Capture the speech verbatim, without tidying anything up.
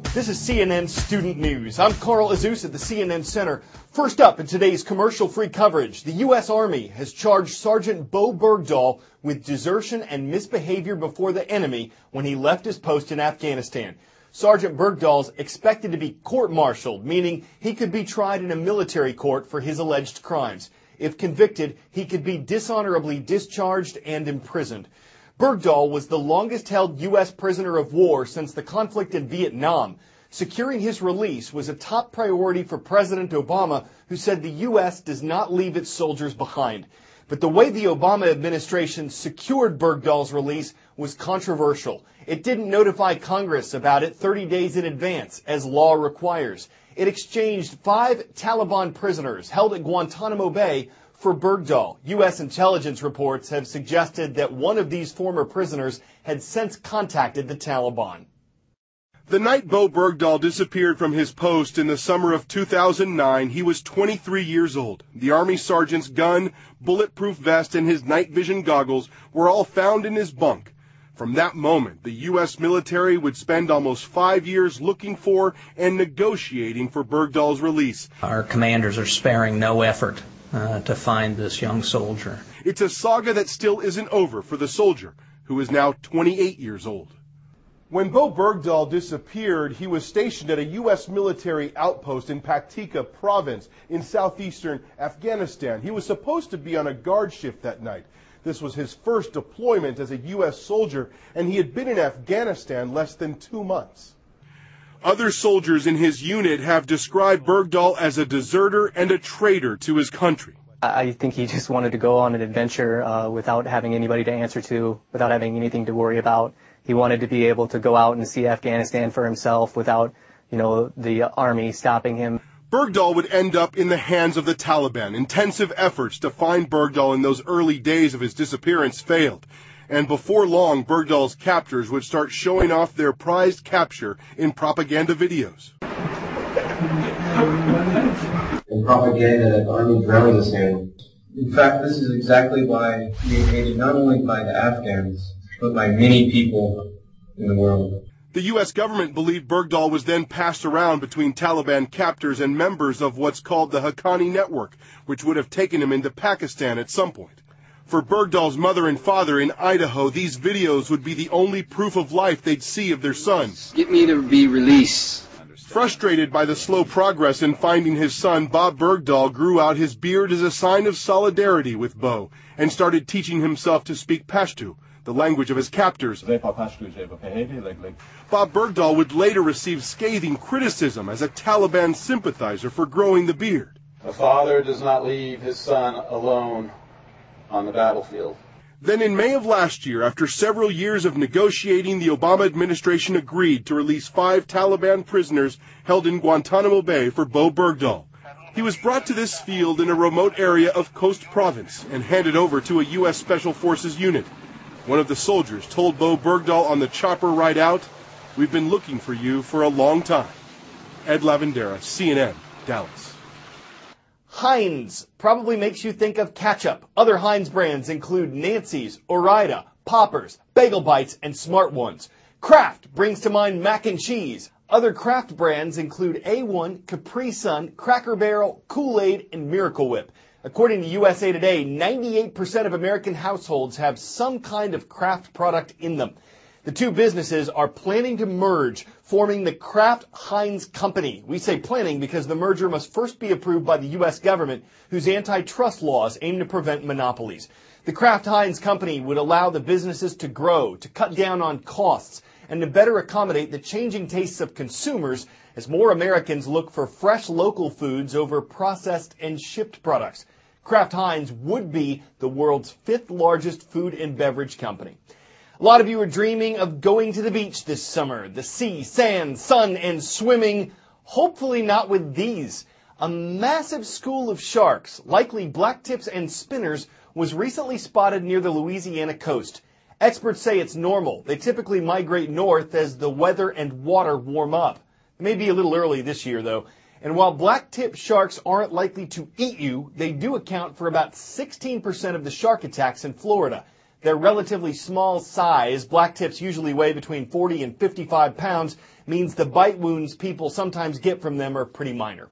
This is C N N Student News. I'm Carl Azus at the C N N Center. First up in today's commercial-free coverage, the U S Army has charged Sergeant Bowe Bergdahl with desertion and misbehavior before the enemy when he left his post in Afghanistan. Sergeant Bergdahl's expected to be court-martialed, meaning he could be tried in a military court for his alleged crimes. If convicted, he could be dishonorably discharged and imprisoned. Bergdahl was the longest-held U S prisoner of war since the conflict in Vietnam. Securing his release was a top priority for President Obama, who said the U S does not leave its soldiers behind. But the way the Obama administration secured Bergdahl's release was controversial. It didn't notify Congress about it thirty days in advance, as law requires. It exchanged five Taliban prisoners held at Guantanamo Bay for Bergdahl. U S intelligence reports have suggested that one of these former prisoners had since contacted the Taliban. The night Bowe Bergdahl disappeared from his post in the summer of two thousand nine, he was twenty-three years old. The Army sergeant's gun, bulletproof vest, and his night vision goggles were all found in his bunk. From that moment, the U S military would spend almost five years looking for and negotiating for Bergdahl's release. Our commanders are sparing no effort Uh, to find this young soldier. It's a saga that still isn't over for the soldier, who is now twenty-eight years old. When Bowe Bergdahl disappeared, he was stationed at a U S military outpost in Paktika province in southeastern Afghanistan. He was supposed to be on a guard shift that night. This was his first deployment as a U S soldier, and he had been in Afghanistan less than two months. Other soldiers in his unit have described Bergdahl as a deserter and a traitor to his country. I think he just wanted to go on an adventure uh, without having anybody to answer to, without having anything to worry about. He wanted to be able to go out and see Afghanistan for himself without, you know, the army stopping him. Bergdahl would end up in the hands of the Taliban. Intensive efforts to find Bergdahl in those early days of his disappearance failed. And before long, Bergdahl's captors would start showing off their prized capture in propaganda videos. In propaganda that the Army drowned us in. In fact, this is exactly why we hated not only by the Afghans, but by many people in the world. The U S government believed Bergdahl was then passed around between Taliban captors and members of what's called the Haqqani Network, which would have taken him into Pakistan at some point. For Bergdahl's mother and father in Idaho, these videos would be the only proof of life they'd see of their son. Get me to be released. Frustrated by the slow progress in finding his son, Bob Bergdahl grew out his beard as a sign of solidarity with Bowe and started teaching himself to speak Pashto, the language of his captors. Bob Bergdahl would later receive scathing criticism as a Taliban sympathizer for growing the beard. A father does not leave his son alone on the battlefield. Then in May of last year, after several years of negotiating, the Obama administration agreed to release five Taliban prisoners held in Guantanamo Bay for Bowe Bergdahl. He was brought to this field in a remote area of Khost province and handed over to a U S Special Forces unit. One of the soldiers told Bowe Bergdahl on the chopper ride out, "We've been looking for you for a long time." Ed Lavendera, C N N, Dallas. Heinz probably makes you think of ketchup. Other Heinz brands include Nancy's, Ore-Ida, Poppers, Bagel Bites, and Smart Ones. Kraft brings to mind mac and cheese. Other Kraft brands include A one, Capri Sun, Cracker Barrel, Kool-Aid, and Miracle Whip. According to U S A Today, ninety-eight percent of American households have some kind of Kraft product in them. The two businesses are planning to merge, forming the Kraft Heinz Company. We say planning because the merger must first be approved by the U S government, whose antitrust laws aim to prevent monopolies. The Kraft Heinz Company would allow the businesses to grow, to cut down on costs, and to better accommodate the changing tastes of consumers as more Americans look for fresh local foods over processed and shipped products. Kraft Heinz would be the world's fifth largest food and beverage company. A lot of you are dreaming of going to the beach this summer. The sea, sand, sun, and swimming. Hopefully not with these. A massive school of sharks, likely black tips and spinners, was recently spotted near the Louisiana coast. Experts say it's normal. They typically migrate north as the weather and water warm up. It may be a little early this year, though. And while black-tip sharks aren't likely to eat you, they do account for about sixteen percent of the shark attacks in Florida. Their relatively small size, black tips usually weigh between forty and fifty-five pounds, means the bite wounds people sometimes get from them are pretty minor.